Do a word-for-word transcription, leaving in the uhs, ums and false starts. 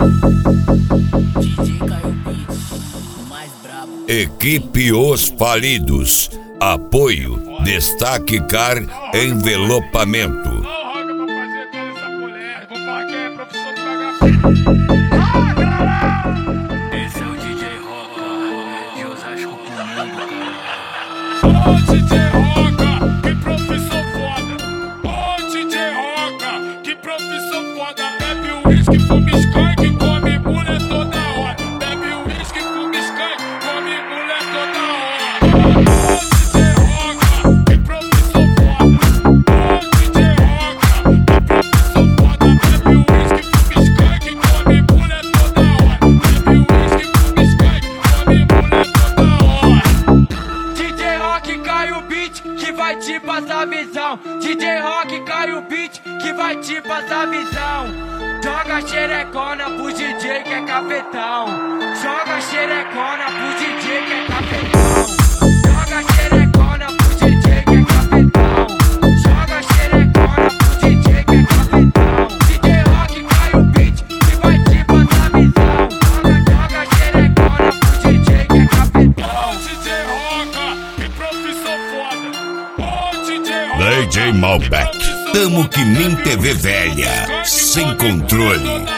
Equipe Os Falidos. Apoio Destaque Car Envelopamento. Esse é o D J Roca de Osasco pro mundo, cara. Ô D J Roca, que profissão foda. Ô D J Roca, que profissão foda. Bebe o uísque, fuma skunk, come mulher toda hora. Bebe o uísque, fuma skunk, come mulher toda hora. Ô D J Roca, que profissão foda. Ô D J Roca, que profissão foda. Bebe o uísque, fuma skunk, come mulher toda hora. Bebe o uísque, fuma skunk, come mulher toda hora. D J Rock cai o beat que vai te passar visão. D J Rock cai o beat que vai te passar visão. Joga xerecona pro D J que é cafetão. Joga xerecona pro D J que é cafetão. Joga xerecona pro D J que é cafetão. Joga xerecona pro D J que é cafetão. D J Rock cai o beat que vai te passar visão. Joga, joga xerecona pro D J que é cafetão. Ô D J Roca, que profissão foda. Ô D J Roca, D J Malbec. Tamo que nem T V velha. Sem controle.